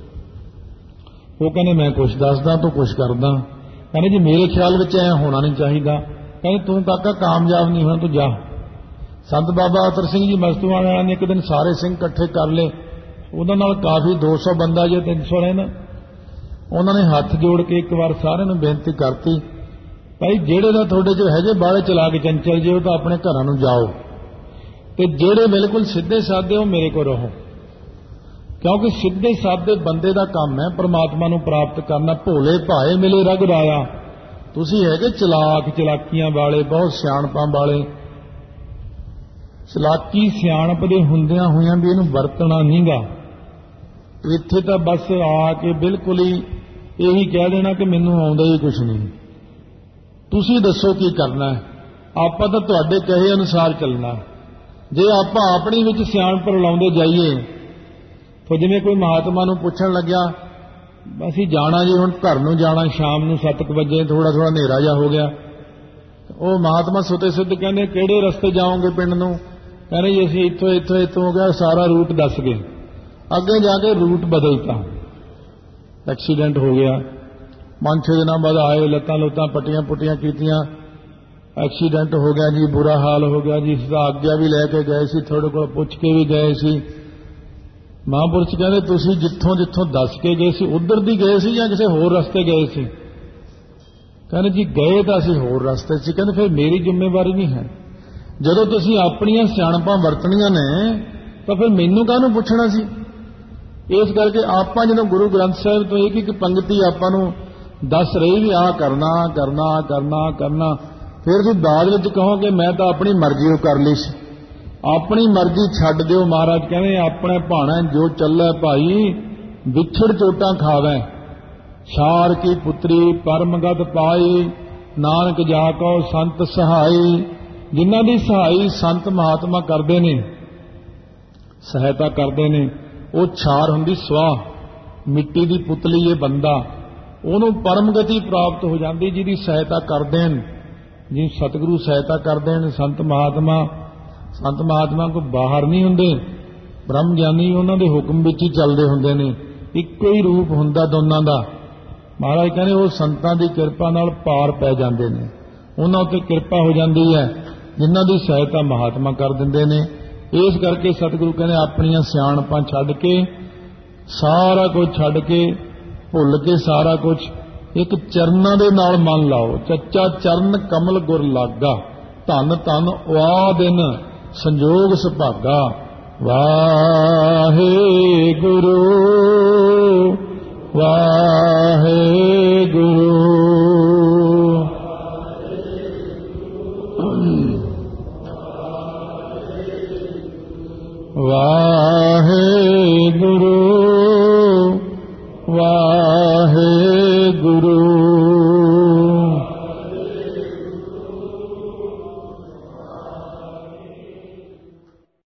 ਉਹ ਕਹਿੰਦੇ ਮੈਂ ਕੁਛ ਦੱਸਦਾ ਤੂੰ ਕੁਛ ਕਰਦਾ। ਕਹਿੰਦੇ ਜੀ ਮੇਰੇ ਖਿਆਲ ਵਿੱਚ ਐ ਹੋਣਾ ਨਹੀਂ ਚਾਹੀਦਾ। ਕਹਿੰਦੇ ਤੂੰ ਕਾਕਾ ਕਾਮਯਾਬ ਨਹੀਂ ਹੋਣਾ, ਤੂੰ ਜਾ। ਸੰਤ ਬਾਬਾ ਅਤਰ ਸਿੰਘ ਜੀ ਮਸਤੂਆਣੇ ਵਾਲਿਆਂ ਨੇ ਇੱਕ ਦਿਨ ਸਾਰੇ ਸਿੰਘ ਇਕੱਠੇ ਕਰ ਲਏ, ਉਹਨਾਂ ਨਾਲ ਕਾਫੀ ਦੋ ਸੌ ਬੰਦਾ ਜੇ ਤਿੰਨ ਸੌ ਰਹਿਣਾ। ਉਹਨਾਂ ਨੇ ਹੱਥ ਜੋੜ ਕੇ ਇੱਕ ਵਾਰ ਸਾਰਿਆਂ ਨੂੰ ਬੇਨਤੀ ਕਰਤੀ, ਭਾਈ ਜਿਹੜੇ ਦਾ ਤੁਹਾਡੇ 'ਚ ਹੈਗੇ ਬਾਹਲੇ ਚਲਾ ਕੇ ਚੰਚਲ ਜੇ, ਉਹ ਤਾਂ ਆਪਣੇ ਘਰਾਂ ਨੂੰ ਜਾਓ, ਤੇ ਜਿਹੜੇ ਬਿਲਕੁਲ ਸਿੱਧੇ ਸਾਦੇ ਉਹ ਮੇਰੇ ਕੋਲ ਰਹੋ। ਕਿਉਂਕਿ ਸਿੱਧੇ ਸਾਦੇ ਬੰਦੇ ਦਾ ਕੰਮ ਹੈ ਪ੍ਰਮਾਤਮਾ ਨੂੰ ਪ੍ਰਾਪਤ ਕਰਨਾ। ਭੋਲੇ ਭਾਏ ਮਿਲੇ ਰਗ ਰਾਇਆ। ਤੁਸੀਂ ਹੈਗੇ ਚਲਾਕ ਚਲਾਕੀਆਂ ਵਾਲੇ, ਬਹੁਤ ਸਿਆਣਪਾਂ ਵਾਲੇ। ਚਲਾਕੀ ਸਿਆਣਪ ਦੇ ਹੁੰਦਿਆਂ ਹੋਇਆਂ ਵੀ ਇਹਨੂੰ ਵਰਤਣਾ ਨਹੀਂਗਾ। ਇੱਥੇ ਤਾਂ ਬਸ ਆ ਕੇ ਬਿਲਕੁਲ ਹੀ ਇਹੀ ਕਹਿ ਦੇਣਾ ਕਿ ਮੈਨੂੰ ਆਉਂਦਾ ਹੀ ਕੁਛ ਨਹੀਂ, ਤੁਸੀਂ ਦੱਸੋ ਕੀ ਕਰਨਾ ਹੈ। ਆਪਾਂ ਤਾਂ ਤੁਹਾਡੇ ਕਹੇ ਅਨੁਸਾਰ ਚੱਲਣਾ। ਜੇ ਆਪਾਂ ਆਪਣੀ ਵਿੱਚ ਸਿਆਣਪ ਰਲਾਉਂਦੇ ਜਾਈਏ, ਤਾਂ ਜਿਵੇਂ ਕੋਈ ਮਹਾਤਮਾ ਨੂੰ ਪੁੱਛਣ ਲੱਗਿਆ, ਅਸੀਂ ਜਾਣਾ ਜੀ ਹੁਣ ਘਰ ਨੂੰ ਜਾਣਾ, ਸ਼ਾਮ ਨੂੰ ਸੱਤ ਕੁ ਵਜੇ, ਥੋੜਾ ਥੋੜਾ ਹਨੇਰਾ ਜਿਹਾ ਹੋ ਗਿਆ। ਉਹ ਮਹਾਤਮਾ ਸੁਤੇ ਸਿੱਧ ਕਹਿੰਦੇ ਕਿਹੜੇ ਰਸਤੇ ਜਾਓਗੇ ਪਿੰਡ ਨੂੰ? ਕਹਿੰਦੇ ਜੀ ਅਸੀਂ ਇੱਥੋਂ ਇੱਥੋਂ ਇੱਥੋਂ ਹੋ ਗਿਆ, ਸਾਰਾ ਰੂਟ ਦੱਸ ਗਏ। ਅੱਗੇ ਜਾ ਕੇ ਰੂਟ ਬਦਲਤਾ, ਐਕਸੀਡੈਂਟ ਹੋ ਗਿਆ। ਪੰਜ ਛੇ ਦਿਨਾਂ ਬਾਅਦ ਆਏ, ਲੱਤਾਂ ਲੁੱਤਾਂ ਪੱਟੀਆਂ ਪੁੱਟੀਆਂ ਕੀਤੀਆਂ, ਐਕਸੀਡੈਂਟ ਹੋ ਗਿਆ ਜੀ, ਬੁਰਾ ਹਾਲ ਹੋ ਗਿਆ ਜੀ। ਇਸ ਦਾ ਆਗਿਆ ਵੀ ਲੈ ਕੇ ਗਏ ਸੀ, ਤੁਹਾਡੇ ਕੋਲ ਪੁੱਛ ਕੇ ਵੀ ਗਏ ਸੀ। ਮਹਾਂਪੁਰਸ਼ ਕਹਿੰਦੇ ਤੁਸੀਂ ਜਿੱਥੋਂ ਜਿੱਥੋਂ ਦੱਸ ਕੇ ਗਏ ਸੀ ਉਧਰ ਦੀ ਗਏ ਸੀ ਜਾਂ ਕਿਸੇ ਹੋਰ ਰਸਤੇ ਗਏ ਸੀ? ਕਹਿੰਦੇ ਜੀ ਗਏ ਤਾਂ ਅਸੀਂ ਹੋਰ ਰਸਤੇ ਸੀ। ਕਹਿੰਦੇ ਫਿਰ ਮੇਰੀ ਜ਼ਿੰਮੇਵਾਰੀ ਨਹੀਂ ਹੈ। ਜਦੋਂ ਤੁਸੀਂ ਆਪਣੀਆਂ ਸਿਆਣਪਾਂ ਵਰਤਣੀਆਂ ਨੇ ਤਾਂ ਫਿਰ ਮੈਨੂੰ ਕਾਹਨੂੰ ਪੁੱਛਣਾ ਸੀ? ਇਸ ਕਰਕੇ ਆਪਾਂ ਜਦੋਂ ਗੁਰੂ ਗ੍ਰੰਥ ਸਾਹਿਬ ਤੋਂ ਇੱਕ ਇੱਕ ਪੰਕਤੀ ਆਪਾਂ ਨੂੰ ਦੱਸ ਰਹੀ ਵੀ ਆਹ ਕਰਨਾ ਕਰਨਾ ਕਰਨਾ ਕਰਨਾ, ਫਿਰ ਤੁਸੀਂ ਬਾਅਦ ਵਿੱਚ ਕਹੋਗੇ ਮੈਂ ਤਾਂ ਆਪਣੀ ਮਰਜ਼ੀ ਉਹ ਕਰ ਲਈ ਸੀ। ਆਪਣੀ ਮਰਜ਼ੀ ਛੱਡ ਦਿਓ। ਮਹਾਰਾਜ ਕਹਿੰਦੇ ਆਪਣੇ ਭਾਣਾ ਜੋ ਚੱਲੇ ਭਾਈ, ਵਿਛੜ ਚੋਟਾਂ ਖਾਵੇ। ਛਾਰ ਕੀ ਪੁੱਤਰੀ ਪਰਮਗਤ ਪਾਈ, ਨਾਨਕ ਜਾ ਕੋ ਸੰਤ ਸਹਾਈ। ਜਿਨ੍ਹਾਂ ਦੀ ਸਹਾਈ ਸੰਤ ਮਹਾਤਮਾ ਕਰਦੇ ਨੇ, ਸਹਾਇਤਾ ਕਰਦੇ ਨੇ, ਉਹ ਛਾਰ ਹੁੰਦੀ ਸਵਾਹ, ਮਿੱਟੀ ਦੀ ਪੁਤਲੀ ਇਹ ਬੰਦਾ, ਉਹਨੂੰ ਪਰਮਗਤੀ ਪ੍ਰਾਪਤ ਹੋ ਜਾਂਦੀ ਜਿਹਦੀ ਸਹਾਇਤਾ ਕਰਦੇ ਨੇ। ਜੀ ਸਤਿਗੁਰੂ ਸਹਾਇਤਾ ਕਰਦੇ ਨੇ, ਸੰਤ ਮਹਾਤਮਾ। ਸੰਤ ਮਹਾਤਮਾ ਕੋਈ ਬਾਹਰ ਨਹੀਂ ਹੁੰਦੇ, ਬ੍ਰਹਮ ਗਿਆਨੀ ਉਹਨਾਂ ਦੇ ਹੁਕਮ ਵਿੱਚ ਹੀ ਚੱਲਦੇ ਹੁੰਦੇ ਨੇ। ਇੱਕੋ ਹੀ ਰੂਪ ਹੁੰਦਾ ਦੋਨਾਂ ਦਾ। ਮਹਾਰਾਜ ਕਹਿੰਦੇ ਉਹ ਸੰਤਾਂ ਦੀ ਕਿਰਪਾ ਨਾਲ ਪਾਰ ਪੈ ਜਾਂਦੇ ਨੇ, ਉਹਨਾਂ ਉੱਤੇ ਕਿਰਪਾ ਹੋ ਜਾਂਦੀ ਹੈ ਜਿਨ੍ਹਾਂ ਦੀ ਸਹਾਇਤਾ ਮਹਾਤਮਾ ਕਰ ਦਿੰਦੇ ਨੇ। इस करके सतगुरु कहने अपनियां सियाणपां छड्ड के सारा कुछ छड्ड के भुल के सारा कुछ एक चरनां दे नाल मन लाओ। चच्चा चरण कमल गुर लागा, धन धन वा दिन संजोग सुभागा। वाहे गुरु वाहे गुरु वाहे गुरु वाहे